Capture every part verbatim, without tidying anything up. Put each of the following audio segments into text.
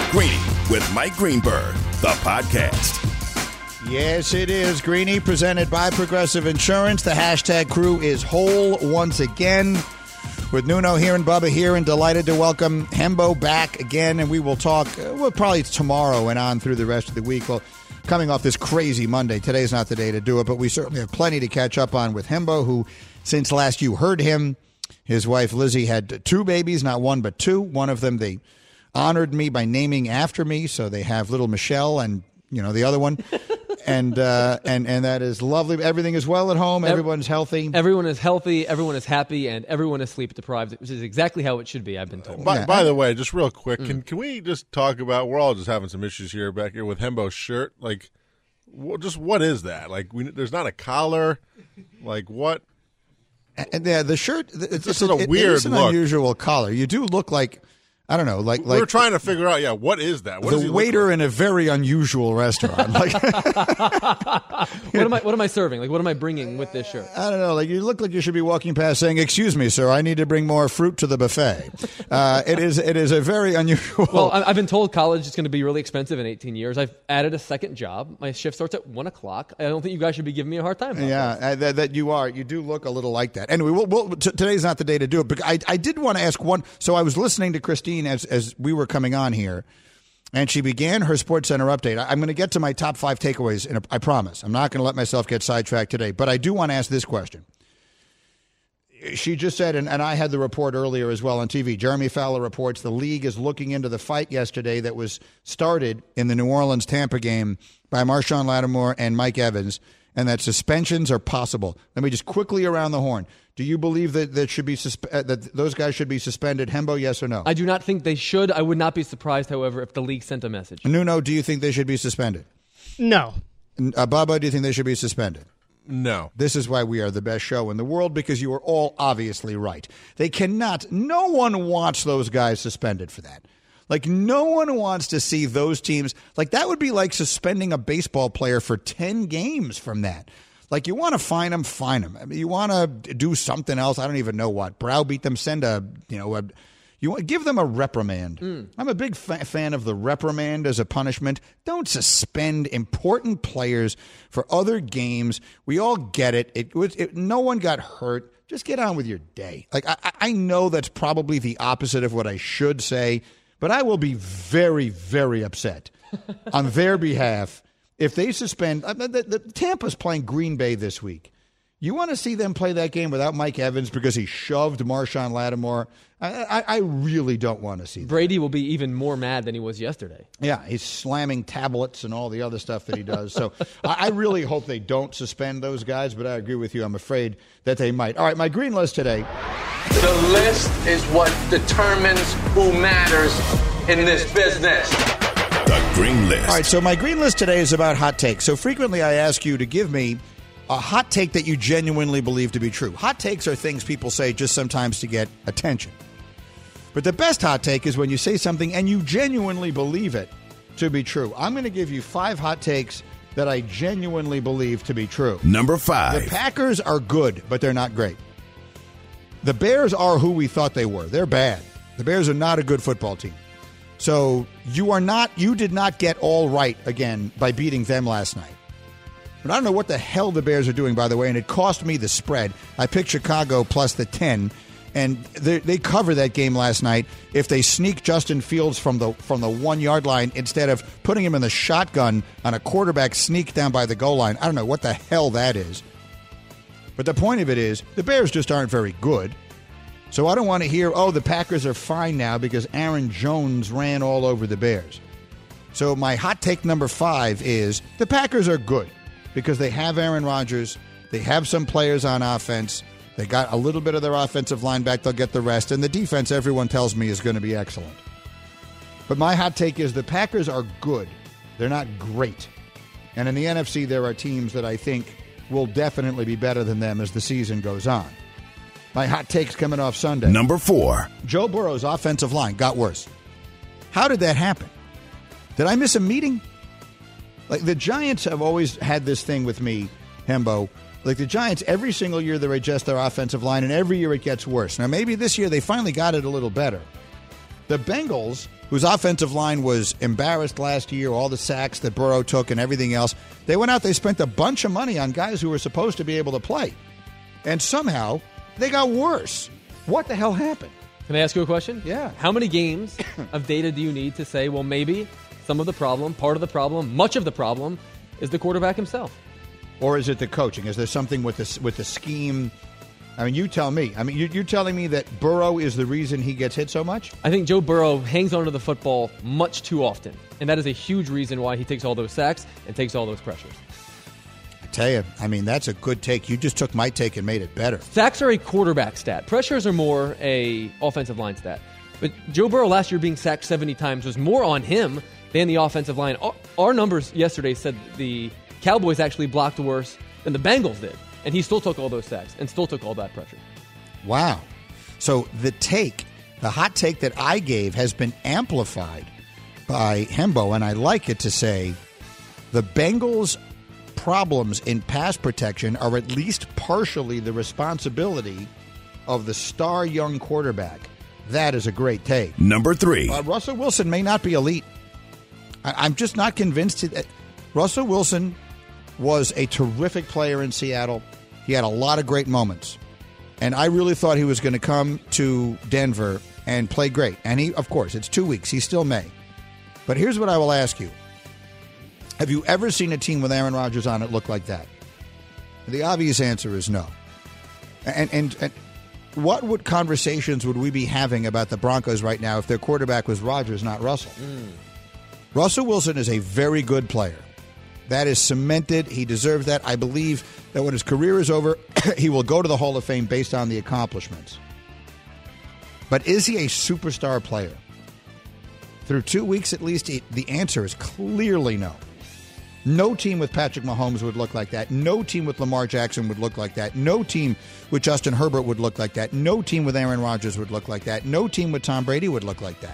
Greeny with Mike Greenberg, the podcast. Yes, it is. Greeny, presented by Progressive Insurance. The hashtag crew is whole once again. With Nuno here and Bubba here, and delighted to welcome Hembo back again. And we will talk, uh, well, probably tomorrow and on through the rest of the week. Well, coming off this crazy Monday, today's not the day to do it, but we certainly have plenty to catch up on with Hembo, who, since last you heard him, his wife Lizzie had two babies, not one but two. One of them they honored me by naming after me, so they have little Michelle and, you know, the other one. And uh, and and that is lovely. Everything is well at home. Everyone's healthy. Everyone is healthy. Everyone is happy, and everyone is sleep deprived, which is exactly how it should be. I've been told. By, Yeah. by the way, just real quick, Mm. can can we just talk about? We're all just having some issues here back here with Hembo's shirt. Like, wh- just what is that? Like, we, there's not a collar. Like, what? And yeah, the shirt. It's just a it, weird it is an look. unusual collar. You do look like, I don't know, like We're like trying to figure out. Yeah, what is that? What does he the look waiter like? in a very unusual restaurant. Like, What am I? What am I serving? Like, what am I bringing with this shirt? I don't know. Like, you look like you should be walking past saying, "Excuse me, sir, I need to bring more fruit to the buffet." Uh, it is. It is a very unusual. Well, I- I've been told college is going to be really expensive in eighteen years. I've added a second job. My shift starts at one o'clock. I don't think you guys should be giving me a hard time about Yeah, this. uh, that, that you are. You do look a little like that. Anyway, we'll, we'll, t- today's not the day to do it. But I, I did want to ask one. So I was listening to Christine as as we were coming on here, and she began her Sports Center update. I, I'm going to get to my top five takeaways, in a, I promise. I'm not going to let myself get sidetracked today. But I do want to ask this question. She just said, and, and I had the report earlier as well on T V, Jeremy Fowler reports the league is looking into the fight yesterday that was started in the New Orleans-Tampa game by Marshawn Lattimore and Mike Evans, and that suspensions are possible. Let me just quickly around the horn. Do you believe that that should be suspe- uh, that those guys should be suspended? Hembo, yes or no? I do not think they should. I would not be surprised, however, if the league sent a message. Nuno, do you think they should be suspended? No. Uh, Bubba, do you think they should be suspended? No. This is why we are the best show in the world, because you are all obviously right. They cannot, no one wants those guys suspended for that. Like, no one wants to see those teams. Like, that would be like suspending a baseball player for ten games from that. Like, you want to fine them, fine them. I mean, you want to do something else. I don't even know what. Browbeat them, send a, you know, a, you want, give them a reprimand. Mm. I'm a big fa- fan of the reprimand as a punishment. Don't suspend important players for other games. We all get it. It was it, no one got hurt. Just get on with your day. Like, I, I know that's probably the opposite of what I should say, but I will be very, very upset on their behalf if they suspend. I mean, the, the, Tampa's playing Green Bay this week. You want to see them play that game without Mike Evans because he shoved Marshawn Lattimore? I, I, I really don't want to see that. Brady will be even more mad than he was yesterday. Yeah, he's slamming tablets and all the other stuff that he does. So I, I really hope they don't suspend those guys, but I agree with you. I'm afraid that they might. All right, my green list today. The list is what determines who matters in this business. The Green List. All right, so my green list today is about hot takes. So frequently I ask you to give me a hot take that you genuinely believe to be true. Hot takes are things people say just sometimes to get attention. But the best hot take is when you say something and you genuinely believe it to be true. I'm going to give you five hot takes that I genuinely believe to be true. Number five. The Packers are good, but they're not great. The Bears are who we thought they were. They're bad. The Bears are not a good football team. So you are not, you did not get all right again by beating them last night. But I don't know what the hell the Bears are doing, by the way, and it cost me the spread. I picked Chicago plus the ten, and they, they cover that game last night if they sneak Justin Fields from the from the one-yard line instead of putting him in the shotgun on a quarterback sneak down by the goal line. I don't know what the hell that is. But the point of it is, the Bears just aren't very good. So I don't want to hear, oh, the Packers are fine now because Aaron Jones ran all over the Bears. So my hot take number five is the Packers are good because they have Aaron Rodgers. They have some players on offense. They got a little bit of their offensive line back. They'll get the rest. And the defense, everyone tells me, is going to be excellent. But my hot take is the Packers are good. They're not great. And in the N F C, there are teams that I think will definitely be better than them as the season goes on. My hot take's coming off Sunday. Number four. Joe Burrow's offensive line got worse. How did that happen? Did I miss a meeting? Like, the Giants have always had this thing with me, Hembo. Like, the Giants, every single year they adjust their offensive line, and every year it gets worse. Now, maybe this year they finally got it a little better. The Bengals, whose offensive line was embarrassed last year, all the sacks that Burrow took and everything else, they went out, they spent a bunch of money on guys who were supposed to be able to play. And somehow they got worse. What the hell happened? Can I ask you a question? Yeah. How many games of data do you need to say, well, maybe some of the problem, part of the problem, much of the problem is the quarterback himself? Or is it the coaching? Is there something with the, with the scheme? I mean, you tell me. I mean, you, you're telling me that Burrow is the reason he gets hit so much? I think Joe Burrow hangs onto the football much too often, and that is a huge reason why he takes all those sacks and takes all those pressures. I tell you, I mean, that's a good take. You just took my take and made it better. Sacks are a quarterback stat. Pressures are more a offensive line stat. But Joe Burrow last year being sacked seventy times was more on him than the offensive line. Our, our numbers yesterday said the Cowboys actually blocked worse than the Bengals did, and he still took all those sacks and still took all that pressure. Wow. So the take, the hot take that I gave has been amplified by Hembo, and I like it to say the Bengals' problems in pass protection are at least partially the responsibility of the star young quarterback. That is a great take. Number three. Uh, Russell Wilson may not be elite. I, I'm just not convinced that Russell Wilson was a terrific player in Seattle. He had a lot of great moments. And I really thought he was going to come to Denver and play great. And he, of course, it's two weeks. He still may. But here's what I will ask you. Have you ever seen a team with Aaron Rodgers on it look like that? The obvious answer is no. And, and, and what would conversations would we be having about the Broncos right now if their quarterback was Rodgers, not Russell? Mm. Russell Wilson is a very good player. That is cemented. He deserves that. I believe that when his career is over, he will go to the Hall of Fame based on the accomplishments. But is he a superstar player? Through two weeks at least, the answer is clearly no. No team with Patrick Mahomes would look like that. No team with Lamar Jackson would look like that. No team with Justin Herbert would look like that. No team with Aaron Rodgers would look like that. No team with Tom Brady would look like that.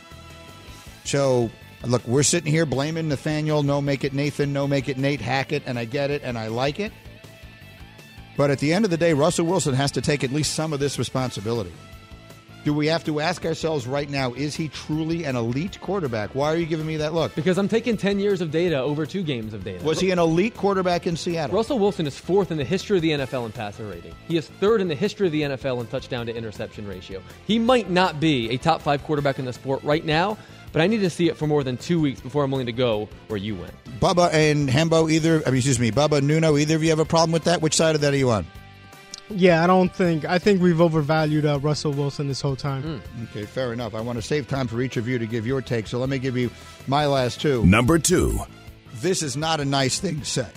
So, look, we're sitting here blaming Nathaniel, no make it Nathan, no make it Nate Hackett, and I get it and I like it. But at the end of the day, Russell Wilson has to take at least some of this responsibility. Do we have to ask ourselves right now, is he truly an elite quarterback? Why are you giving me that look? Because I'm taking ten years of data over two games of data. Was he an elite quarterback in Seattle? Russell Wilson is fourth in the history of the N F L in passer rating. He is third in the history of the N F L in touchdown to interception ratio. He might not be a top five quarterback in the sport right now, but I need to see it for more than two weeks before I'm willing to go where you went. Bubba and Hembo, either, I mean, excuse me, Bubba, Nuno, either of you have a problem with that? Which side of that are you on? Yeah, I don't think, I think we've overvalued uh, Russell Wilson this whole time. Mm. Okay, fair enough. I want to save time for each of you to give your take, so let me give you my last two. Number two. This is not a nice thing to say.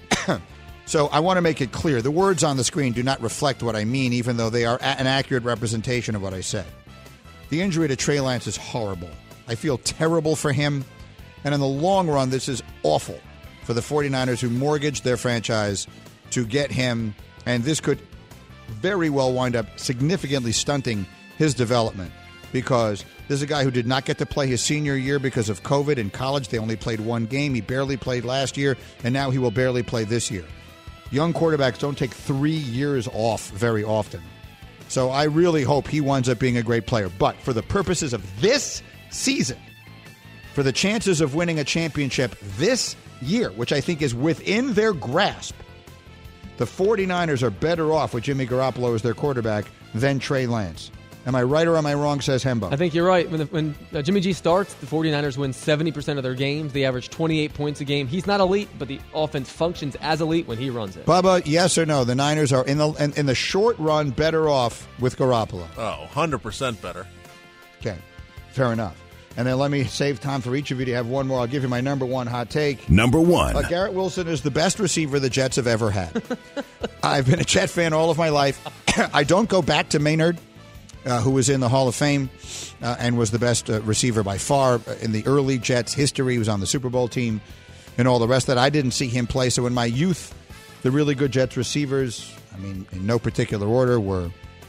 So I want to make it clear. The words on the screen do not reflect what I mean, even though they are a- an accurate representation of what I said. The injury to Trey Lance is horrible. I feel terrible for him. And in the long run, this is awful for the 49ers who mortgaged their franchise to get him. And this could very well wind up significantly stunting his development because this is a guy who did not get to play his senior year because of COVID in college. They only played one game. He barely played last year, and now he will barely play this year. Young quarterbacks don't take three years off very often. So I really hope he winds up being a great player. But for the purposes of this season, for the chances of winning a championship this year, which I think is within their grasp, the 49ers are better off with Jimmy Garoppolo as their quarterback than Trey Lance. Am I right or am I wrong, says Hembo? I think you're right. When, the, when uh, Jimmy G starts, the 49ers win seventy percent of their games. They average twenty-eight points a game. He's not elite, but the offense functions as elite when he runs it. Bubba, yes or no? The Niners are, in the in, in the short run, better off with Garoppolo. Oh, one hundred percent better. Okay, fair enough. And then let me save time for each of you to have one more. I'll give you my number one hot take. Number one. Uh, Garrett Wilson is the best receiver the Jets have ever had. I've been a Jet fan all of my life. I don't go back to Maynard, uh, who was in the Hall of Fame uh, and was the best uh, receiver by far in the early Jets history. He was on the Super Bowl team and all the rest of that. I didn't see him play. So in my youth, the really good Jets receivers, I mean, in no particular order, were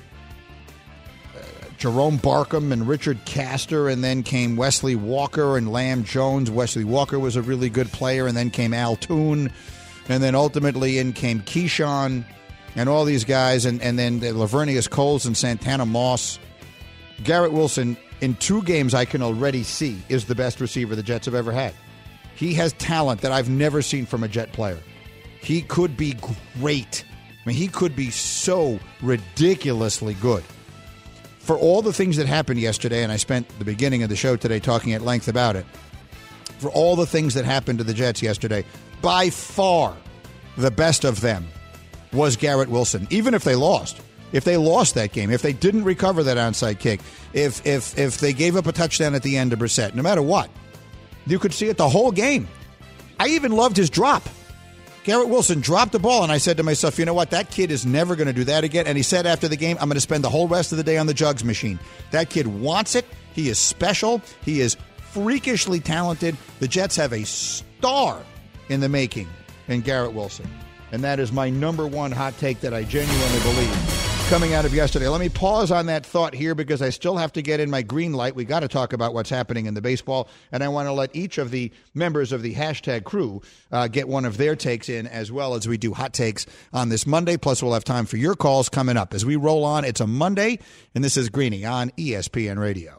Jerome Barkham and Richard Castor, and then came Wesley Walker and Lamb Jones. Wesley Walker was a really good player, and then came Al Toon, and then ultimately in came Keyshawn, and all these guys, and, and then Lavernius Coles and Santana Moss. Garrett Wilson in two games I can already see is the best receiver the Jets have ever had. He has talent that I've never seen from a Jet player. He could be great. I mean, he could be so ridiculously good. For all the things that happened yesterday, and I spent the beginning of the show today talking at length about it, for all the things that happened to the Jets yesterday, by far the best of them was Garrett Wilson, even if they lost. If they lost that game, if they didn't recover that onside kick, if if if they gave up a touchdown at the end to Brissett, no matter what, you could see it the whole game. I even loved his drop. Garrett Wilson dropped the ball, and I said to myself, you know what, that kid is never going to do that again. And he said after the game, I'm going to spend the whole rest of the day on the jugs machine. That kid wants it. He is special. He is freakishly talented. The Jets have a star in the making in Garrett Wilson. And that is my number one hot take that I genuinely believe coming out of yesterday. Let me pause on that thought here because I still have to get in my green light. We got to talk about what's happening in the baseball, and I want to let each of the members of the hashtag crew uh, get one of their takes in as well as we do hot takes on this Monday. Plus, we'll have time for your calls coming up. As we roll on, it's a Monday, and this is Greeny on E S P N Radio.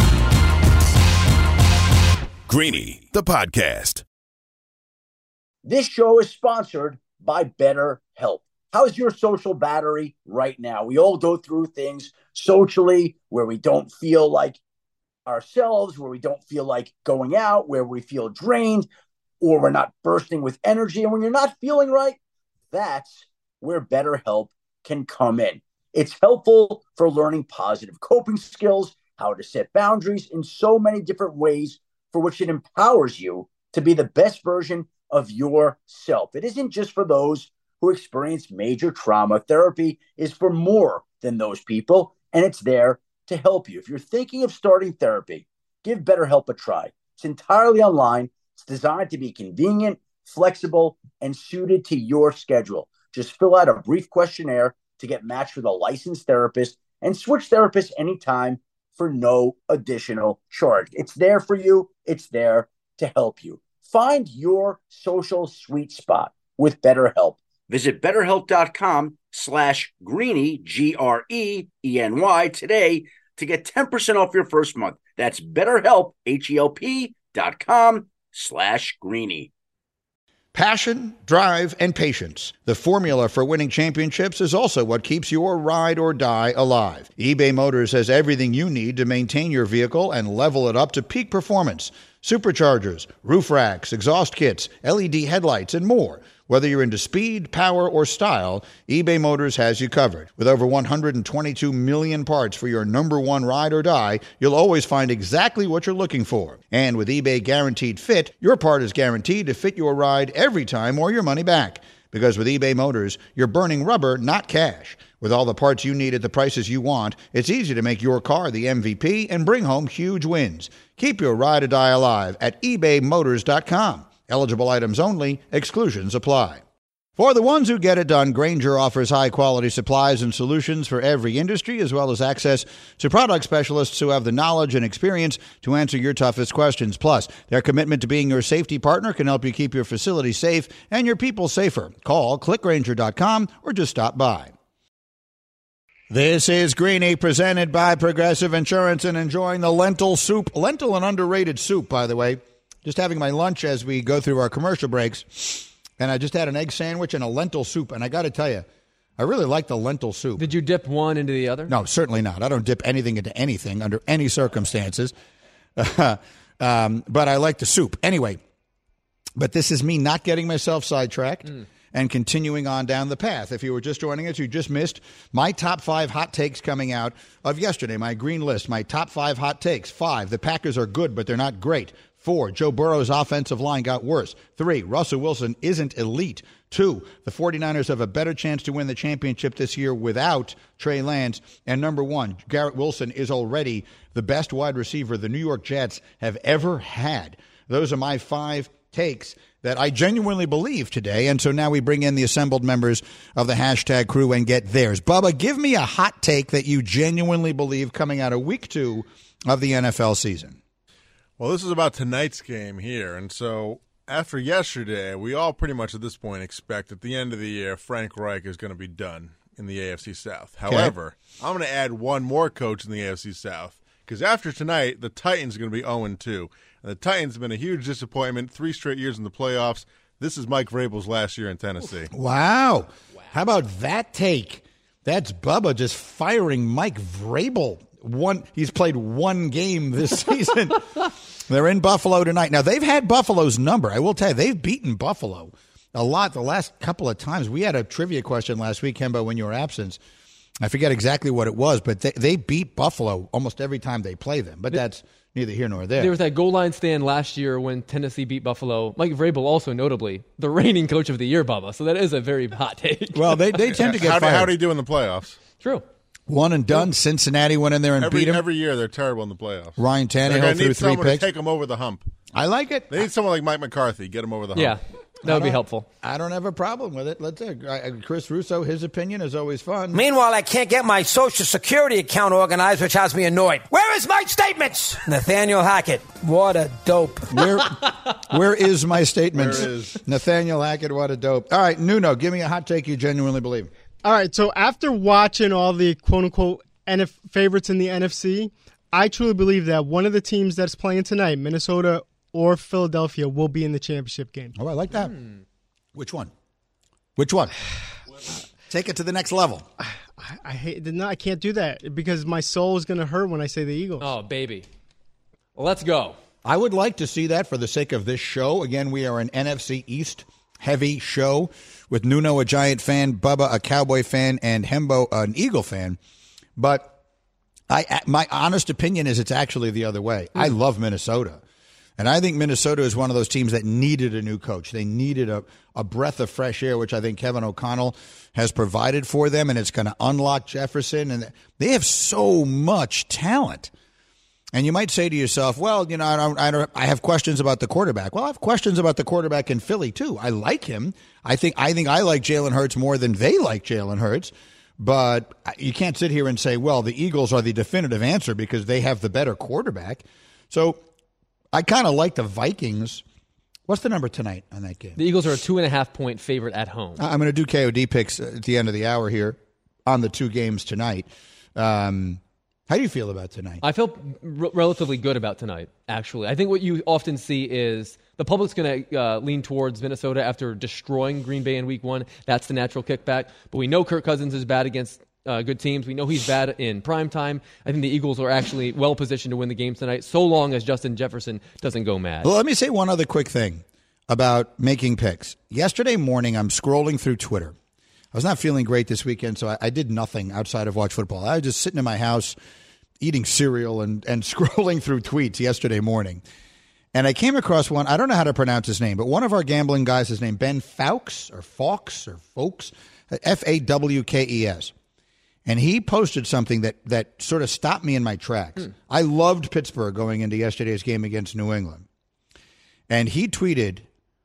Greeny, the podcast. This show is sponsored by BetterHelp. How's your social battery right now? We all go through things socially where we don't feel like ourselves, where we don't feel like going out, where we feel drained, or we're not bursting with energy. And when you're not feeling right, that's where BetterHelp can come in. It's helpful for learning positive coping skills, how to set boundaries in so many different ways for which it empowers you to be the best version of yourself. It isn't just for those who experience major trauma. Therapy is for more than those people, and it's there to help you. If you're thinking of starting therapy, give BetterHelp a try. It's entirely online. It's designed to be convenient, flexible, and suited to your schedule. Just fill out a brief questionnaire to get matched with a licensed therapist and switch therapists anytime for no additional charge. It's there for you. It's there to help you. Find your social sweet spot with BetterHelp. Visit BetterHelp.com slash Greeny, G R E E N Y, today to get ten percent off your first month. That's BetterHelp, H E L P dot com slash Greeny. Passion, drive, and patience. The formula for winning championships is also what keeps your ride or die alive. eBay Motors has everything you need to maintain your vehicle and level it up to peak performance. Superchargers, roof racks, exhaust kits, L E D headlights, and more. Whether you're into speed, power, or style, eBay Motors has you covered. With over one hundred twenty-two million parts for your number one ride or die, you'll always find exactly what you're looking for. And with eBay Guaranteed Fit, your part is guaranteed to fit your ride every time or your money back. Because with eBay Motors, you're burning rubber, not cash. With all the parts you need at the prices you want, it's easy to make your car the M V P and bring home huge wins. Keep your ride or die alive at ebay motors dot com. Eligible items only. Exclusions apply. For the ones who get it done, Grainger offers high-quality supplies and solutions for every industry, as well as access to product specialists who have the knowledge and experience to answer your toughest questions. Plus, their commitment to being your safety partner can help you keep your facility safe and your people safer. Call click grainger dot com or just stop by. This is Greeny, presented by Progressive Insurance, and enjoying the lentil soup. Lentil, an underrated soup, by the way. Just having my lunch as we go through our commercial breaks, and I just had an egg sandwich and a lentil soup, and I got to tell you, I really like the lentil soup. Did you dip one into the other? No, certainly not. I don't dip anything into anything under any circumstances, um, but I like the soup. Anyway, but this is me not getting myself sidetracked mm. and continuing on down the path. If you were just joining us, you just missed my top five hot takes coming out of yesterday, my green list, my top five hot takes. Five, the Packers are good, but they're not great. Four, Joe Burrow's offensive line got worse. Three, Russell Wilson isn't elite. Two, the 49ers have a better chance to win the championship this year without Trey Lance. And number one, Garrett Wilson is already the best wide receiver the New York Jets have ever had. Those are my five takes that I genuinely believe today. And so now we bring in the assembled members of the hashtag crew and get theirs. Bubba, give me a hot take that you genuinely believe coming out of week two of the N F L season. Well, this is about tonight's game here, and so after yesterday, we all pretty much at this point expect at the end of the year Frank Reich is going to be done in the A F C South. However, okay. I'm going to add one more coach in the A F C South, Because after tonight, the Titans are going to be oh and two. And the Titans have been a huge disappointment, three straight years in the playoffs. This is Mike Vrabel's last year in Tennessee. Wow. wow. How about that take? That's Bubba just firing Mike Vrabel. One, he's played one game this season. They're in Buffalo tonight. Now, they've had Buffalo's number. I will tell you, they've beaten Buffalo a lot the last couple of times. We had a trivia question last week, Kemba, when you were absent. I forget exactly what it was, but they, they beat Buffalo almost every time they play them. But that's neither here nor there. There was that goal line stand last year when Tennessee beat Buffalo. Mike Vrabel also notably the reigning coach of the year, Bubba. So that is a very hot take. Well, they, they tend to get how fired. How do you do in the playoffs? True. One and done. Cincinnati went in there and every, beat him. Every year they're terrible in the playoffs. Ryan Tannehill they're threw need three someone picks. To take them over the hump. I like it. They need someone like Mike McCarthy. Get them over the hump. Yeah, that would be helpful. I don't have a problem with it. Let's uh, Chris Russo, his opinion is always fun. Meanwhile, I can't get my Social Security account organized, which has me annoyed. Where is my statements? Nathaniel Hackett. What a dope. Where, where is my statements? Where is Nathaniel Hackett? What a dope. All right, Nuno, give me a hot take you genuinely believe. All right, so after watching all the quote-unquote N F favorites in the N F C, I truly believe that one of the teams that's playing tonight, Minnesota or Philadelphia, will be in the championship game. Oh, I like that. Hmm. Which one? Which one? Take it to the next level. I, I hate. No, I can't do that because my soul is going to hurt when I say the Eagles. Oh, baby. Well, let's go. I would like to see that for the sake of this show. Again, we are an N F C East heavy show with Nuno, a Giant fan, Bubba, a Cowboy fan, and Hembo, an Eagle fan. But I, my honest opinion is it's actually the other way. Mm. I love Minnesota. And I think Minnesota is one of those teams that needed a new coach. They needed a, a breath of fresh air, which I think Kevin O'Connell has provided for them, and it's going to unlock Jefferson. And they have so much talent. And you might say to yourself, well, you know, I, don't, I, don't, I have questions about the quarterback. Well, I have questions about the quarterback in Philly, too. I like him. I think I think I like Jalen Hurts more than they like Jalen Hurts. But you can't sit here and say, well, the Eagles are the definitive answer because they have the better quarterback. So I kind of like the Vikings. What's the number tonight on that game? The Eagles are a two and a half point favorite at home. I'm going to do K O D picks at the end of the hour here on the two games tonight. Um, how do you feel about tonight? I feel r- relatively good about tonight, actually. I think what you often see is the public's going to uh, lean towards Minnesota after destroying Green Bay in week one. That's the natural kickback. But we know Kirk Cousins is bad against uh, good teams. We know he's bad in prime time. I think the Eagles are actually well-positioned to win the game tonight, so long as Justin Jefferson doesn't go mad. Well, let me say one other quick thing about making picks. Yesterday morning, I'm scrolling through Twitter. I was not feeling great this weekend, so I, I did nothing outside of watch football. I was just sitting in my house eating cereal and, and scrolling through tweets yesterday morning. And I came across one. I don't know how to pronounce his name, but one of our gambling guys is named Ben Fawkes or Fawkes or Folks, F A W K E S. And he posted something that, that sort of stopped me in my tracks. Hmm. I loved Pittsburgh going into yesterday's game against New England. And he tweeted,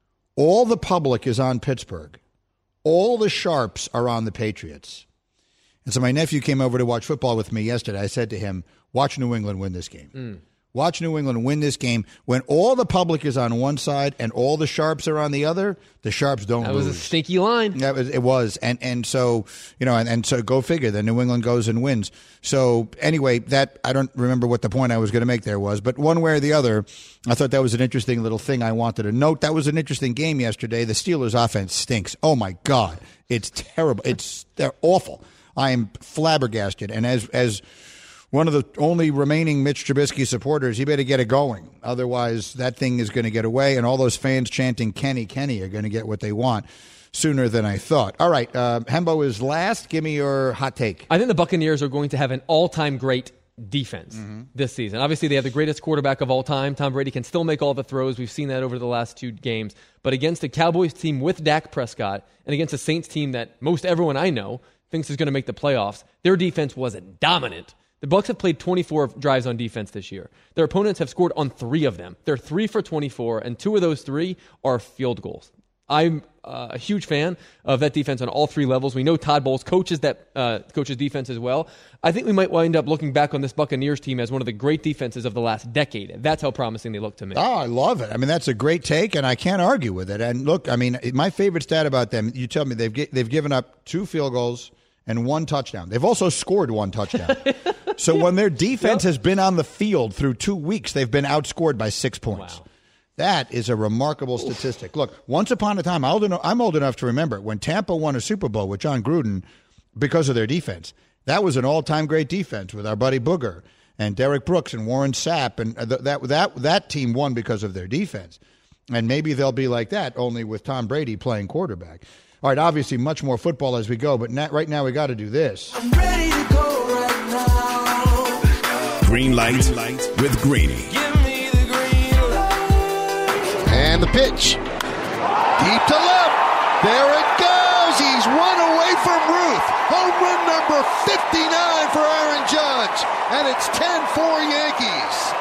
all the public is on Pittsburgh. All the sharps are on the Patriots. And so my nephew came over to watch football with me yesterday. I said to him, watch New England win this game. Mm. Watch New England win this game. When all the public is on one side and all the sharps are on the other, the sharps don't that lose. That was a stinky line. That was, it was. And and so, you know, and, and so go figure. Then New England goes and wins. So anyway, that I don't remember what the point I was going to make there was. But one way or the other, I thought that was an interesting little thing I wanted to note. That was an interesting game yesterday. The Steelers' offense stinks. Oh, my God. It's terrible. It's they're awful. I am flabbergasted. And as as one of the only remaining Mitch Trubisky supporters, he better get it going. Otherwise, that thing is going to get away, and all those fans chanting Kenny, Kenny are going to get what they want sooner than I thought. All right, uh, Hembo is last. Give me your hot take. I think the Buccaneers are going to have an all-time great defense mm-hmm. this season. Obviously, they have the greatest quarterback of all time. Tom Brady can still make all the throws. We've seen that over the last two games. But against a Cowboys team with Dak Prescott and against a Saints team that most everyone I know thinks is going to make the playoffs, their defense was dominant. The Bucs have played twenty-four drives on defense this year. Their opponents have scored on three of them. They're three for twenty-four, and two of those three are field goals. I'm uh, a huge fan of that defense on all three levels. We know Todd Bowles coaches that uh, coaches defense as well. I think we might wind up looking back on this Buccaneers team as one of the great defenses of the last decade. That's how promising they look to me. Oh, I love it. I mean, that's a great take, and I can't argue with it. And look, I mean, my favorite stat about them, you tell me they've they've given up two field goals and one touchdown. They've also scored one touchdown. So when their defense yep. has been on the field through two weeks, they've been outscored by six points. Wow. That is a remarkable statistic. Look, once upon a time, I'm old, enough, I'm old enough to remember when Tampa won a Super Bowl with John Gruden because of their defense. That was an all-time great defense with our buddy Booger and Derek Brooks and Warren Sapp, and th- that that that team won because of their defense. And maybe they'll be like that, only with Tom Brady playing quarterback. All right, obviously much more football as we go, but not, right now we got to do this. I'm ready to go right now. Green light with Greeny. Give me the green light. And the pitch. Deep to left. There it goes. He's one away from Ruth. Home run number fifty-nine for Aaron Judge. And it's ten four Yankees.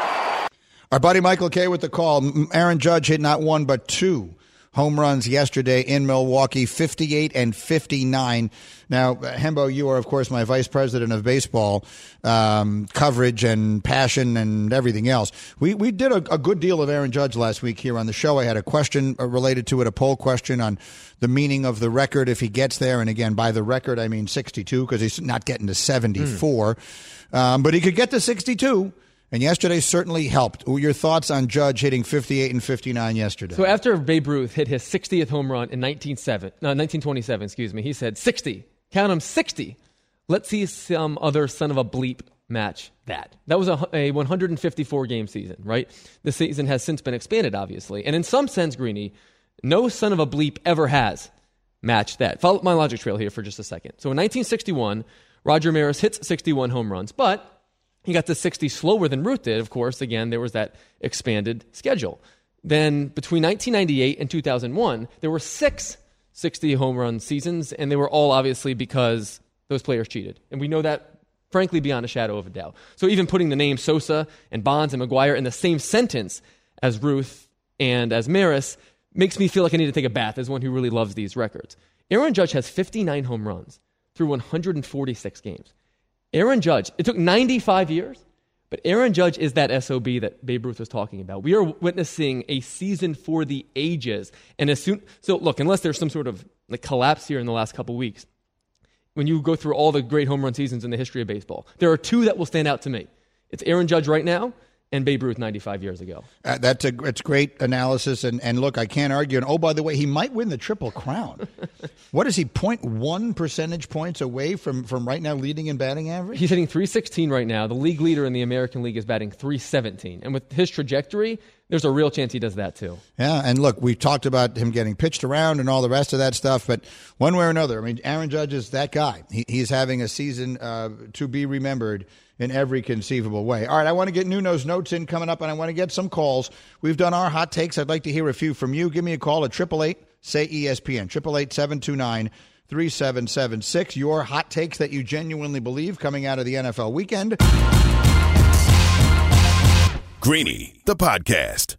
Our buddy Michael Kay with the call. Aaron Judge hit not one but two home runs yesterday in Milwaukee, fifty-eight and fifty-nine. Now, Hembo, you are, of course, my vice president of baseball um, coverage and passion and everything else. We we did a, a good deal of Aaron Judge last week here on the show. I had a question related to it, a poll question on the meaning of the record if he gets there. And again, by the record, I mean sixty-two because he's not getting to seventy-four. Mm. Um, but he could get to sixty-two. And yesterday certainly helped. Your thoughts on Judge hitting fifty-eight and fifty-nine yesterday? So after Babe Ruth hit his sixtieth home run in nineteen twenty-seven, excuse me, he said sixty. Count them, sixty. Let's see some other son of a bleep match that. That was a, a one hundred fifty-four game season, right? The season has since been expanded, obviously. And in some sense, Greeny, no son of a bleep ever has matched that. Follow my logic trail here for just a second. So in nineteen sixty-one, Roger Maris hits sixty-one home runs, but he got to sixty slower than Ruth did. Of course, again, there was that expanded schedule. Then between nineteen ninety-eight and two thousand one, there were six sixty home run seasons, and they were all obviously because those players cheated. And we know that, frankly, beyond a shadow of a doubt. So even putting the names Sosa and Bonds and McGuire in the same sentence as Ruth and as Maris makes me feel like I need to take a bath as one who really loves these records. Aaron Judge has fifty-nine home runs through one hundred forty-six games. Aaron Judge, it took ninety-five years, but Aaron Judge is that S O B that Babe Ruth was talking about. We are witnessing a season for the ages. And as soon, so look, unless there's some sort of like collapse here in the last couple weeks, when you go through all the great home run seasons in the history of baseball, there are two that will stand out to me. It's Aaron Judge right now and Babe Ruth ninety-five years ago. Uh, that's a it's great analysis, and, and look, I can't argue. And oh, by the way, he might win the Triple Crown. What is he, zero point one percentage points away from, from right now leading in batting average? He's hitting three sixteen right now. The league leader in the American League is batting three seventeen. And with his trajectory, there's a real chance he does that too. Yeah, and look, we've talked about him getting pitched around and all the rest of that stuff, but one way or another, I mean, Aaron Judge is that guy. He, he's having a season uh, to be remembered in every conceivable way. All right, I want to get Nuno's notes in coming up, and I want to get some calls. We've done our hot takes. I'd like to hear a few from you. Give me a call at eight eight eight, say E S P N, eight eight eight, seven two nine, three seven seven six. Your hot takes that you genuinely believe coming out of the N F L weekend. Greeny, the podcast.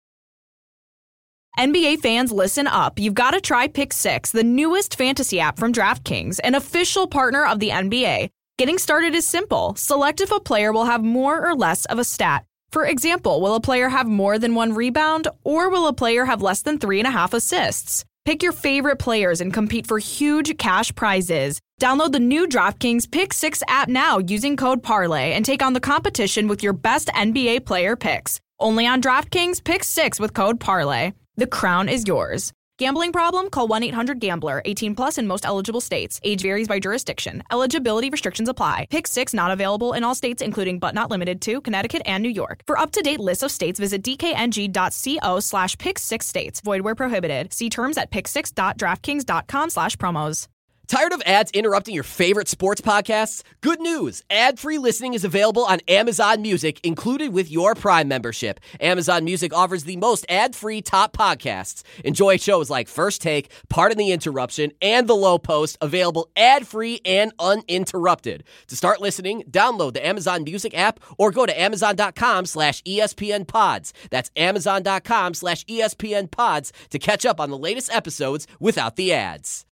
N B A fans, listen up. You've got to try Pick Six, the newest fantasy app from DraftKings, an official partner of the N B A. Getting started is simple. Select if a player will have more or less of a stat. For example, will a player have more than one rebound, or will a player have less than three and a half assists? Pick your favorite players and compete for huge cash prizes. Download the new DraftKings Pick Six app now using code Parlay and take on the competition with your best N B A player picks. Only on DraftKings Pick Six with code Parlay. The crown is yours. Gambling problem? Call one eight hundred gambler. eighteen plus in most eligible states. Age varies by jurisdiction. Eligibility restrictions apply. Pick Six not available in all states, including but not limited to Connecticut and New York. For up-to-date lists of states, visit dkng.co slash pick six states. Void where prohibited. See terms at pick six dot draftkings dot com slash promos. Tired of ads interrupting your favorite sports podcasts? Good news! Ad-free listening is available on Amazon Music, included with your Prime membership. Amazon Music offers the most ad-free top podcasts. Enjoy shows like First Take, Pardon the Interruption, and The Low Post, available ad-free and uninterrupted. To start listening, download the Amazon Music app or go to amazon.com slash ESPN pods. That's amazon.com slash ESPN pods to catch up on the latest episodes without the ads.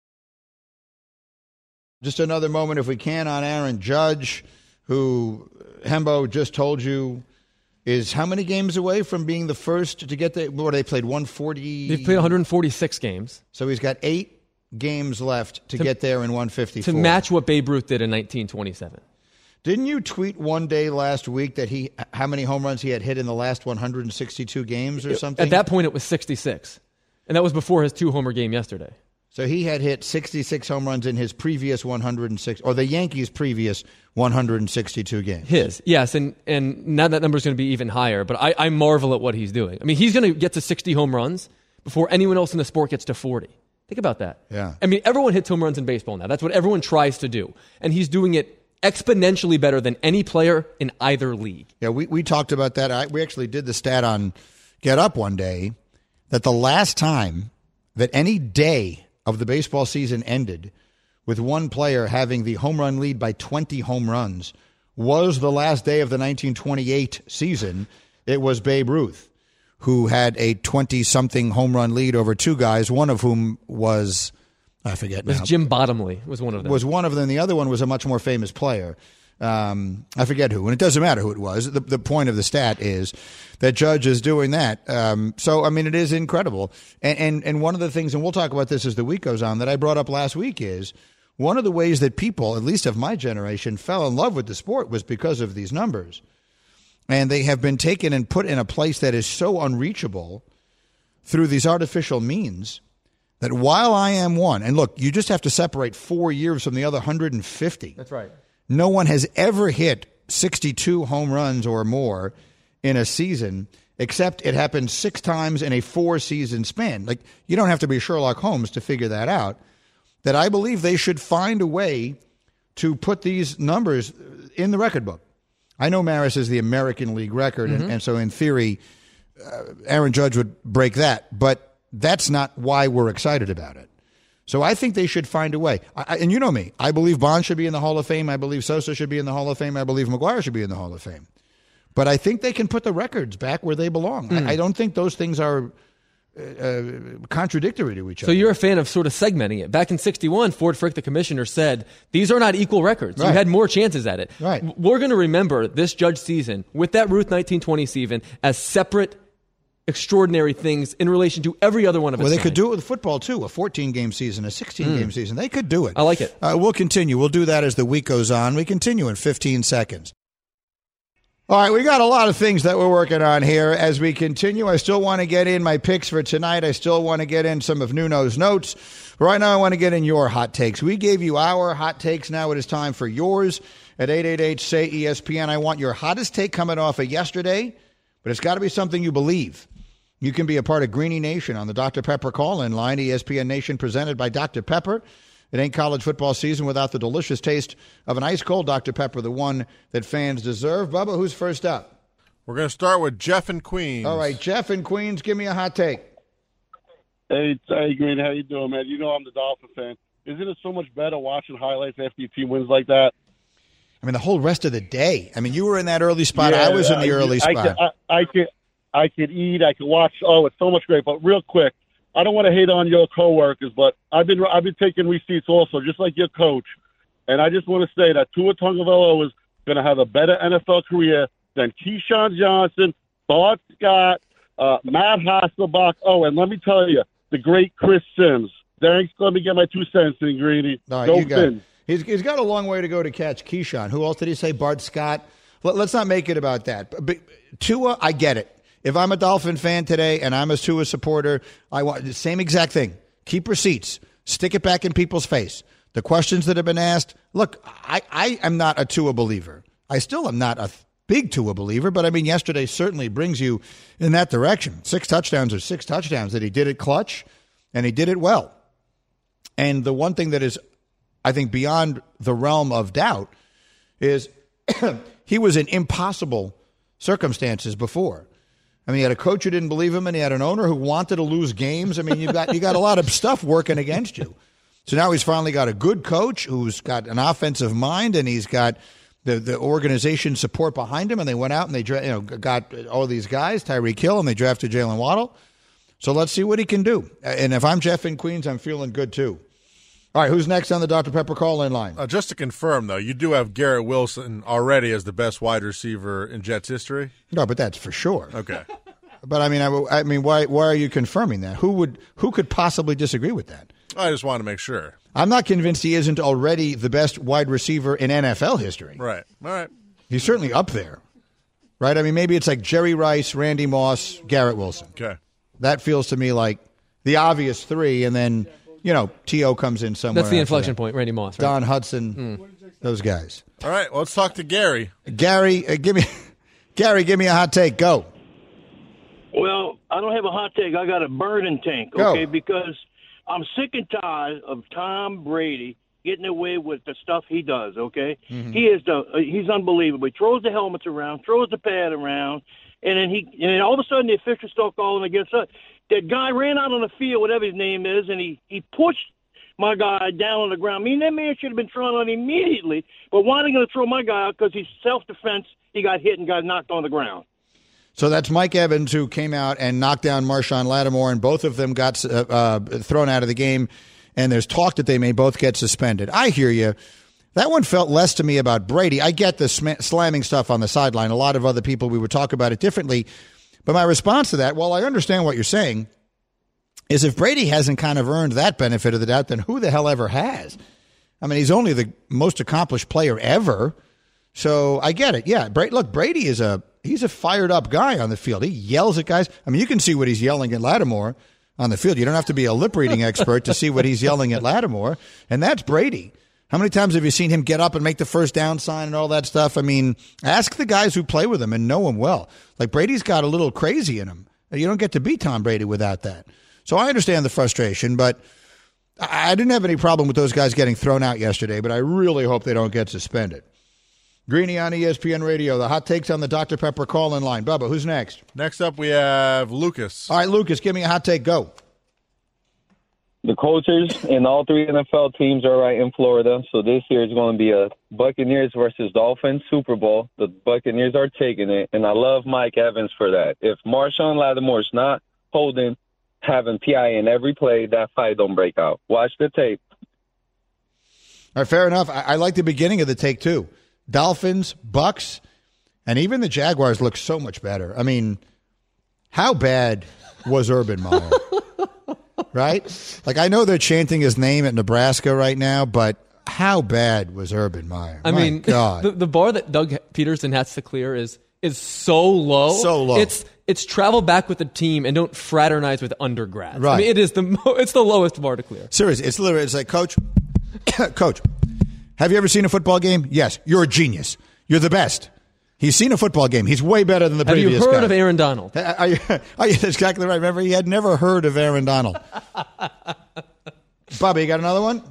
Just another moment, if we can, on Aaron Judge, who Hembo just told you is how many games away from being the first to get the, what, they played one forty? They've played one hundred forty-six games. So he's got eight games left to, to get there in one fifty-four. To match what Babe Ruth did in nineteen twenty-seven. Didn't you tweet one day last week that he how many home runs he had hit in the last one hundred sixty-two games or something? At that point, it was sixty-six. And that was before his two-homer game yesterday. So he had hit sixty-six home runs in his previous one hundred six, or the Yankees' previous one hundred sixty-two games. His, yes, and, and now that number is going to be even higher, but I, I marvel at what he's doing. I mean, he's going to get to sixty home runs before anyone else in the sport gets to forty. Think about that. Yeah. I mean, everyone hits home runs in baseball now. That's what everyone tries to do. And he's doing it exponentially better than any player in either league. Yeah, we, we talked about that. I, we actually did the stat on Get Up one day that the last time that any day of the baseball season ended with one player having the home run lead by twenty home runs was the last day of the nineteen twenty-eight season. It was Babe Ruth, who had a twenty-something home run lead over two guys, one of whom was, I forget it was now. Jim Bottomley was one of them. Was one of them. The other one was a much more famous player. Um, I forget who, and it doesn't matter who it was. The, the point of the stat is that Judge is doing that. Um, so, I mean, it is incredible. And, and and one of the things, and we'll talk about this as the week goes on, that I brought up last week is one of the ways that people, at least of my generation, fell in love with the sport was because of these numbers. And they have been taken and put in a place that is so unreachable through these artificial means that while I am one, and look, you just have to separate four years from the other one hundred fifty. That's right. No one has ever hit sixty-two home runs or more in a season, except it happened six times in a four-season span. Like, you don't have to be Sherlock Holmes to figure that out. That I believe they should find a way to put these numbers in the record book. I know Maris is the American League record, mm-hmm. and, and so in theory, uh, Aaron Judge would break that. But that's not why we're excited about it. So I think they should find a way. I, and you know me. I believe Bonds should be in the Hall of Fame. I believe Sosa should be in the Hall of Fame. I believe McGuire should be in the Hall of Fame. But I think they can put the records back where they belong. Mm. I, I don't think those things are uh, contradictory to each so other. So you're a fan of sort of segmenting it. Back in sixty-one, Ford Frick, the commissioner, said, these are not equal records. Right. You had more chances at it. Right. We're going to remember this Judge season with that Ruth nineteen twenty season as separate extraordinary things in relation to every other one of us. Well, they could do it with football, too. A fourteen-game season, a sixteen-game mm. season. They could do it. I like it. Uh, we'll continue. We'll do that as the week goes on. We continue in fifteen seconds. All right, we got a lot of things that we're working on here as we continue. I still want to get in my picks for tonight. I still want to get in some of Nuno's notes. Right now, I want to get in your hot takes. We gave you our hot takes. Now it is time for yours at eight eight eight, S A Y, E S P N. I want your hottest take coming off of yesterday, but it's got to be something you believe. You can be a part of Greenie Nation on the Doctor Pepper call-in line, E S P N Nation presented by Doctor Pepper. It ain't college football season without the delicious taste of an ice-cold Doctor Pepper, the one that fans deserve. Bubba, who's first up? We're going to start with Jeff in Queens. All right, Jeff in Queens, give me a hot take. Hey, hey, Green, how you doing, man? You know I'm the Dolphin fan. Isn't it so much better watching highlights after your team wins like that? I mean, the whole rest of the day. I mean, you were in that early spot. Yeah, I was in the I, early I, spot. I, I, I could, I could eat. I could watch. Oh, it's so much great. But real quick, I don't want to hate on your coworkers, but I've been I've been taking receipts also, just like your coach. And I just want to say that Tua Tagovailoa is going to have a better N F L career than Keyshawn Johnson, Bart Scott, uh, Matt Hasselbach. Oh, and let me tell you, the great Chris Sims. Thanks. Let me get my two cents in, Greeny. All right, Go you got Fins. He's, he's got a long way to go to catch Keyshawn. Who else did he say? Bart Scott. Let, let's not make it about that. But, but Tua, I get it. If I'm a Dolphin fan today and I'm a Tua supporter, I want the same exact thing. Keep receipts. Stick it back in people's face. The questions that have been asked. Look, I, I am not a Tua believer. I still am not a big Tua believer, but I mean, yesterday certainly brings you in that direction. Six touchdowns are six touchdowns that he did it clutch, and he did it well. And the one thing that is, I think, beyond the realm of doubt is he was in impossible circumstances before. I mean, he had a coach who didn't believe him, and he had an owner who wanted to lose games. I mean, you got you got a lot of stuff working against you. So now he's finally got a good coach who's got an offensive mind, and he's got the the organization support behind him. And they went out and they you know got all these guys, Tyreek Hill, and they drafted Jalen Waddle. So let's see what he can do. And if I'm Jeff in Queens, I'm feeling good too. All right, who's next on the Doctor Pepper call-in line? Uh, just to confirm, though, you do have Garrett Wilson already as the best wide receiver in Jets history? No, but that's for sure. Okay. But, I mean, I, I mean, why why are you confirming that? Who would who could possibly disagree with that? I just want to make sure. I'm not convinced he isn't already the best wide receiver in N F L history. Right. All right. He's certainly up there. Right? I mean, maybe it's like Jerry Rice, Randy Moss, Garrett Wilson. Okay. That feels to me like the obvious three, and then, you know, T O comes in somewhere. That's the after inflection that. point, Randy Moss. Right? Don Hudson, mm. those guys. All right, well, let's talk to Gary. Gary, uh, give me, Gary, give me a hot take. Go. Well, I don't have a hot take. I got a burning tank, Go. okay? Because I'm sick and tired of Tom Brady getting away with the stuff he does, okay? Mm-hmm. He is the uh, he's unbelievable. He throws the helmets around, throws the pad around, and then he and then all of a sudden the officials start calling against us. That guy ran out on the field, whatever his name is, and he, he pushed my guy down on the ground. I mean, that man should have been thrown out immediately. But why are they going to throw my guy out? Because he's self-defense. He got hit and got knocked on the ground. So that's Mike Evans, who came out and knocked down Marshawn Lattimore, and both of them got uh, uh, thrown out of the game. And there's talk that they may both get suspended. I hear you. That one felt less to me about Brady. I get the sm- slamming stuff on the sideline. A lot of other people, we would talk about it differently. But my response to that, while I understand what you're saying, is if Brady hasn't kind of earned that benefit of the doubt, then who the hell ever has? I mean, he's only the most accomplished player ever. So I get it. Yeah, Bra- look, Brady is a he's a fired up guy on the field. He yells at guys. I mean, you can see what he's yelling at Lattimore on the field. You don't have to be a lip reading expert to see what he's yelling at Lattimore, and that's Brady. How many times have you seen him get up and make the first down sign and all that stuff? I mean, ask the guys who play with him and know him well. Like, Brady's got a little crazy in him. You don't get to beat Tom Brady without that. So I understand the frustration, but I didn't have any problem with those guys getting thrown out yesterday, but I really hope they don't get suspended. Greeny on E S P N Radio. The hot takes on the Doctor Pepper call-in line. Bubba, who's next? Next up, we have Lucas. All right, Lucas, give me a hot take. Go. The coaches in all three N F L teams are right in Florida, so this year is going to be a Buccaneers versus Dolphins Super Bowl. The Buccaneers are taking it, and I love Mike Evans for that. If Marshawn Lattimore's not holding, having P I in every play, that fight don't break out. Watch the tape. All right, fair enough. I, I like the beginning of the take, too. Dolphins, Bucks, and even the Jaguars look so much better. I mean, how bad was Urban Meyer? Right? Like, I know they're chanting his name at Nebraska right now, but how bad was Urban Meyer? I My mean, God. The, the bar that Doug Peterson has to clear is is so low. So low. It's it's travel back with the team and don't fraternize with undergrads. Right. I mean, it is the mo- it's the lowest bar to clear. Seriously, it's literally, it's like, Coach, Coach, have you ever seen a football game? Yes. You're a genius. You're the best. He's seen a football game. He's way better than the Have previous you heard guy. of Aaron Donald? Are you, are you, that's exactly right. Remember, he had never heard of Aaron Donald. Bobby, you got another one?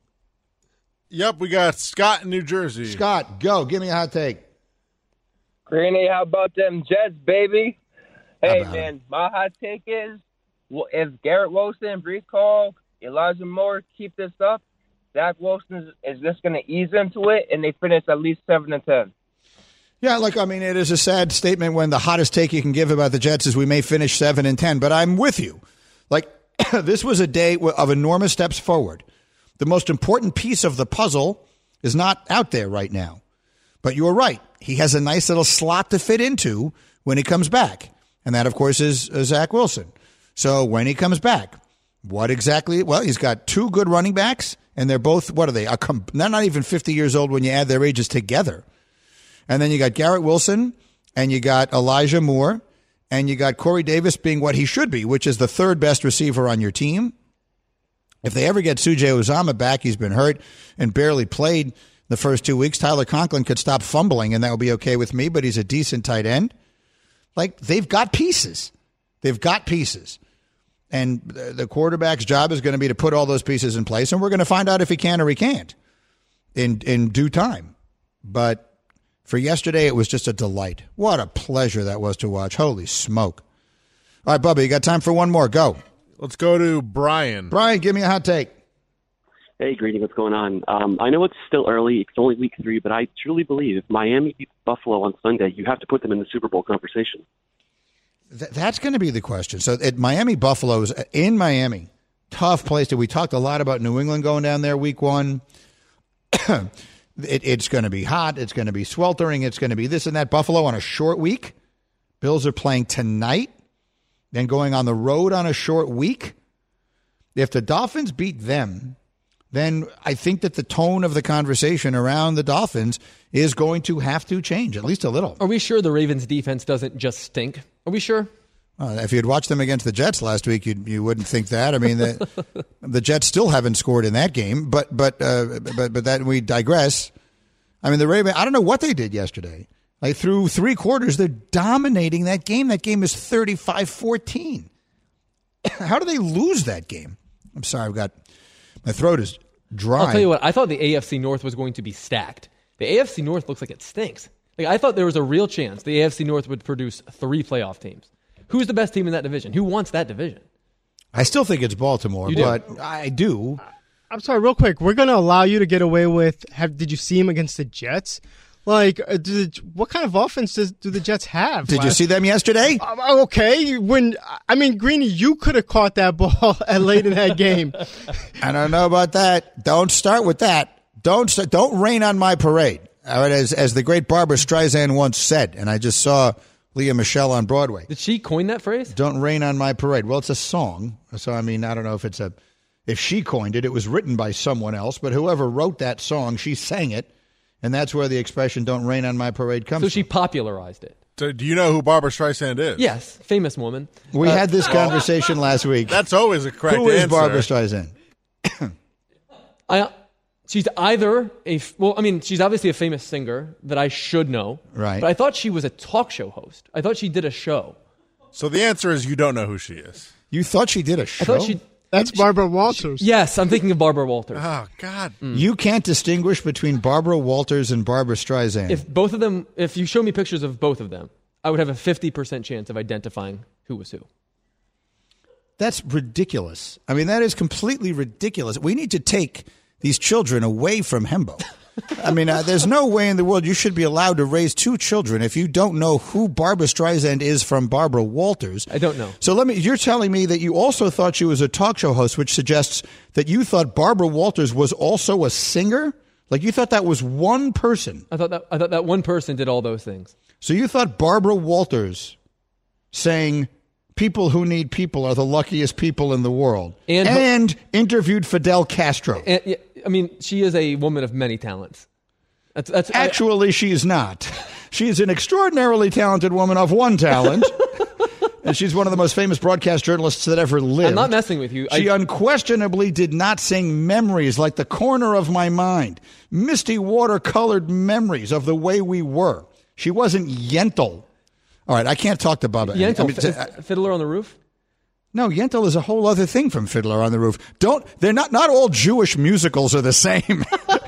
Yep, we got Scott in New Jersey. Scott, go. Give me a hot take. Greeny, how about them Jets, baby? Hey, about man, my hot take is well, if Garrett Wilson, Breece Hall, Elijah Moore keep this up, Zach Wilson is, is just going to ease into it, and they finish at least seven and ten. Yeah, like, I mean, it is a sad statement when the hottest take you can give about the Jets is we may finish seven and ten, but I'm with you. Like, this was a day of enormous steps forward. The most important piece of the puzzle is not out there right now. But you are right. He has a nice little slot to fit into when he comes back. And that, of course, is uh, Zach Wilson. So when he comes back, what exactly? Well, he's got two good running backs, and they're both, what are they? A com- they're not even fifty years old when you add their ages together. And then you got Garrett Wilson, and you got Elijah Moore, and you got Corey Davis being what he should be, which is the third best receiver on your team. If they ever get Sujay Uzama back, he's been hurt and barely played the first two weeks. Tyler Conklin could stop fumbling, and that would be okay with me, but he's a decent tight end. Like, they've got pieces. They've got pieces. And the quarterback's job is going to be to put all those pieces in place, and we're going to find out if he can or he can't in, in due time. But for yesterday, it was just a delight. What a pleasure that was to watch. Holy smoke. All right, Bubba, you got time for one more. Go. Let's go to Brian. Brian, give me a hot take. Hey, Greeny, what's going on? Um, I know it's still early. It's only week three, but I truly believe if Miami beats Buffalo on Sunday, you have to put them in the Super Bowl conversation. Th- that's going to be the question. So at Miami, Buffalo's in Miami. Tough place. To, we talked a lot about New England going down there week one. it, it's going to be hot. It's going to be sweltering. It's going to be this and that. Buffalo on a short week. Bills are playing tonight. Then going on the road on a short week. If the Dolphins beat them, then I think that the tone of the conversation around the Dolphins is going to have to change, at least a little. Are we sure the Ravens' defense doesn't just stink? Are we sure? Uh, if you'd watched them against the Jets last week, you'd, you wouldn't think that. I mean, the, the Jets still haven't scored in that game, but but uh, but but that we digress. I mean, the Ravens, I don't know what they did yesterday. Like through three quarters, they're dominating that game. That game is thirty-five fourteen. How do they lose that game? I'm sorry, I've got my throat is dry. I'll tell you what, I thought the A F C North was going to be stacked. The A F C North looks like it stinks. Like I thought there was a real chance the A F C North would produce three playoff teams. Who's the best team in that division? Who wants that division? I still think it's Baltimore, You do? but I do. I'm sorry, real quick. We're going to allow you to get away with, have, did you see him against the Jets? Like, uh, do the, what kind of offense does, do the Jets have? Did you see them yesterday? Uh, okay. When I mean, Greeny, you could have caught that ball at late in that game. I don't know about that. Don't start with that. Don't start, don't rain on my parade. All right, as, as the great Barbra Streisand once said, and I just saw Leah Michelle on Broadway. Did she coin that phrase? Don't rain on my parade. Well, it's a song. So, I mean, I don't know if it's a, if she coined it, it was written by someone else, but whoever wrote that song, she sang it. And that's where the expression "don't rain on my parade" comes So from. she popularized it. So do you know who Barbra Streisand is? Yes, famous woman. We Uh, had this conversation last week. That's always a correct Who is answer. Barbra Streisand? I, she's either a, well, I mean, she's obviously a famous singer that I should know. Right. But I thought she was a talk show host. I thought she did a show. So the answer is you don't know who she is. You thought she did a show? I thought she. That's Barbara Walters. Yes, I'm thinking of Barbara Walters. Oh, God. You can't distinguish between Barbara Walters and Barbra Streisand. If both of them, if you show me pictures of both of them, I would have a fifty percent chance of identifying who was who. That's ridiculous. I mean, that is completely ridiculous. We need to take these children away from Hembo. I mean, uh, there's no way in the world you should be allowed to raise two children if you don't know who Barbra Streisand is from Barbara Walters. I don't know. So let me. You're telling me that you also thought she was a talk show host, which suggests that you thought Barbara Walters was also a singer? Like you thought that was one person. I thought that I thought that one person did all those things. So you thought Barbara Walters saying people who need people are the luckiest people in the world And- and interviewed Fidel Castro. And, yeah, I mean, she is a woman of many talents. That's, that's Actually, she is not. She is an extraordinarily talented woman of one talent. And she's one of the most famous broadcast journalists that ever lived. I'm not messing with you. She I, unquestionably did not sing memories like the corner of my mind, misty watercolored memories of the way we were. She wasn't Yentl. All right, I can't talk to Bubba. Yentl, I mean, F- uh, Fiddler on the Roof? No, Yentl is a whole other thing from Fiddler on the Roof. Don't they're not not all Jewish musicals are the same.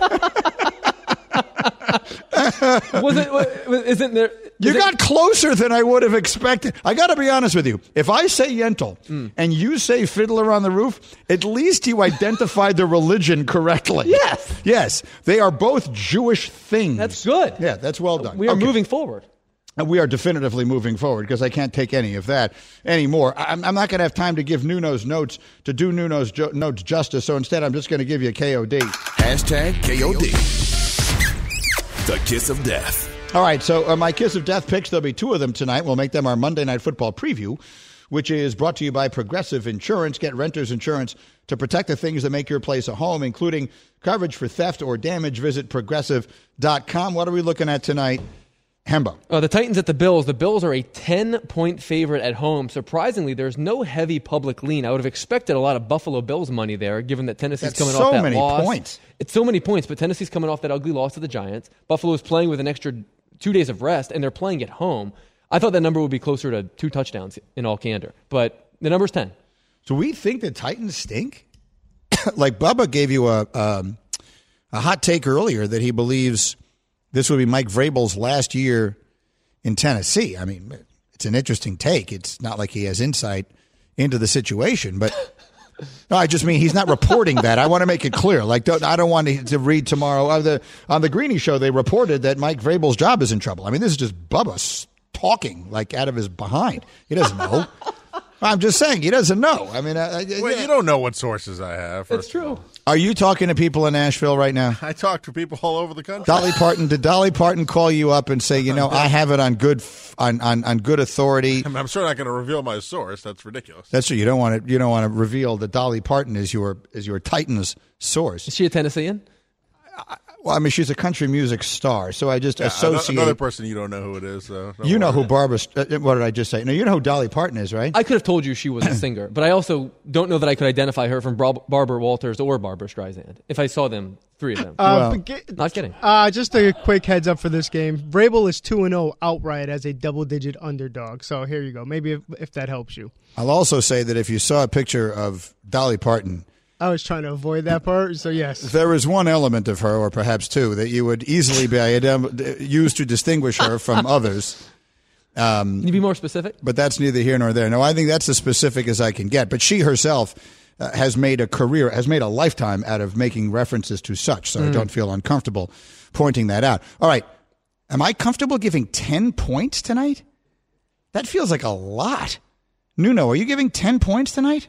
Was it? Isn't there? You is got it, closer than I would have expected. I got to be honest with you. If I say Yentl Mm. and you say Fiddler on the Roof, at least you identified the religion correctly. Yes. Yes. They are both Jewish things. That's good. Yeah, that's well done. We are Okay. moving forward. And we are definitively moving forward because I can't take any of that anymore. I'm, I'm not going to have time to give Nuno's notes to do Nuno's jo- notes justice, so instead I'm just going to give you a K O D. Hashtag K O D. The Kiss of Death. All right, so uh, my Kiss of Death picks, there'll be two of them tonight. We'll make them our Monday Night Football preview, which is brought to you by Progressive Insurance. Get renter's insurance to protect the things that make your place a home, including coverage for theft or damage. Visit progressive dot com. What are we looking at tonight? Hembo. Uh, the Titans at the Bills. The Bills are a ten-point favorite at home. Surprisingly, there's no heavy public lean. I would have expected a lot of Buffalo Bills money there, given that Tennessee's That's coming so off that many loss. points. It's so many points, but Tennessee's coming off that ugly loss to the Giants. Buffalo's playing with an extra two days of rest, and they're playing at home. I thought that number would be closer to two touchdowns in all candor, but the number's ten. So we think the Titans stink? Like Bubba gave you a um, a hot take earlier that he believes this would be Mike Vrabel's last year in Tennessee. I mean, it's an interesting take. It's not like he has insight into the situation, but no, I just mean he's not reporting that. I want to make it clear. Like, don't, I don't want to, to read tomorrow on the on the Greeny show. They reported that Mike Vrabel's job is in trouble. I mean, this is just Bubba talking like out of his behind. He doesn't know. I'm just saying he doesn't know. I mean, uh, well, you don't know what sources I have. It's true. Are you talking to people in Nashville right now? I talk to people all over the country. Dolly Parton, did Dolly Parton call you up and say, you know, I have it on good on, on, on good authority? I'm, I'm sure not going to reveal my source. That's ridiculous. That's true. You don't want to you don't want to reveal that Dolly Parton is your is your Titans source. Is she a Tennessean? Well, I mean, she's a country music star, so I just Yeah, associate. another person you don't know who it is. So don't You know worry. who Barbara? Uh, what did I just say? No, you know who Dolly Parton is, right? I could have told you she was a singer, but I also don't know that I could identify her from Bar- Barbara Walters or Barbara Streisand if I saw them, three of them. Uh, Well, but not kidding. Uh, just a quick heads up for this game. Vrabel is two and oh outright as a double-digit underdog. So here you go. Maybe if, if that helps you. I'll also say that if you saw a picture of Dolly Parton, I was trying to avoid that part, so yes. there is one element of her, or perhaps two, that you would easily be idem- use to distinguish her from others. Um, Can you be more specific? But that's neither here nor there. No, I think that's as specific as I can get. But she herself uh, has made a career, has made a lifetime out of making references to such, so I Mm. don't feel uncomfortable pointing that out. All right. Am I comfortable giving ten points tonight? That feels like a lot. Nuno, are you giving ten points tonight?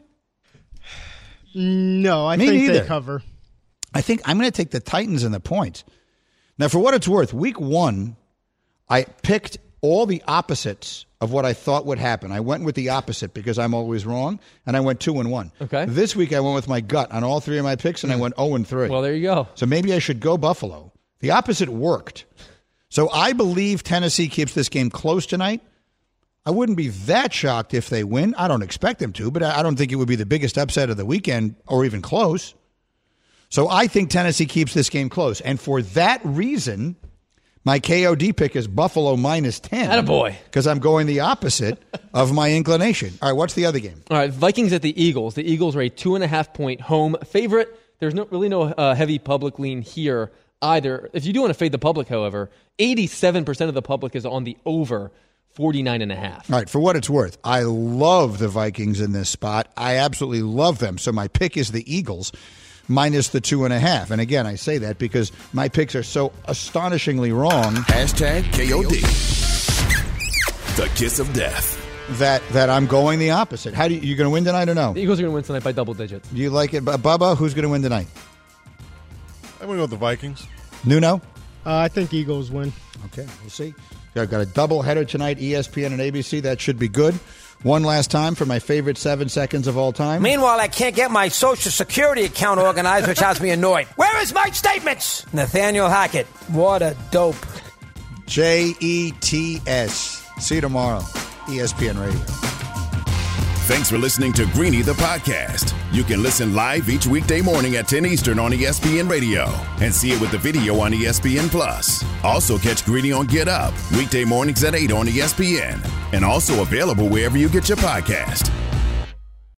No, I Me think neither. they cover. I think I'm going to take the Titans and the points. Now, for what it's worth, week one, I picked all the opposites of what I thought would happen. I went with the opposite because I'm always wrong, and I went two and one. Okay. This week, I went with my gut on all three of my picks, and I went zero and three. Well, there you go. So maybe I should go Buffalo. The opposite worked. So I believe Tennessee keeps this game close tonight. I wouldn't be that shocked if they win. I don't expect them to, but I don't think it would be the biggest upset of the weekend or even close. So I think Tennessee keeps this game close. And for that reason, my K O D pick is Buffalo minus ten. Attaboy. Because I'm going the opposite of my inclination. All right, what's the other game? All right, Vikings at the Eagles. The Eagles are a two and a half point home favorite. There's no really no uh, heavy public lean here either. If you do want to fade the public, however, eighty-seven percent of the public is on the over forty-nine and a half. All right, for what it's worth, I love the Vikings in this spot. I absolutely love them. So my pick is the Eagles minus the two and a half. And again, I say that because my picks are so astonishingly wrong. Hashtag K O D. The kiss of death. That that I'm going the opposite. How do you, you going to win tonight or no? The Eagles are going to win tonight by double digits. Do you like it? Bu- Bubba, who's going to win tonight? I'm going to go with the Vikings. Nuno? Uh, I think Eagles win. Okay, we'll see. I've got a double header tonight, E S P N and A B C. That should be good. One last time for my favorite seven seconds of all time. Meanwhile, I can't get my Social Security account organized, which has me annoyed. Where is my statements? Nathaniel Hackett. What a dope. J E T S. See you tomorrow. E S P N Radio. Thanks for listening to Greeny the podcast. You can listen live each weekday morning at ten Eastern on E S P N Radio and see it with the video on E S P N Plus. Also catch Greeny on Get Up weekday mornings at eight on E S P N and also available wherever you get your podcast.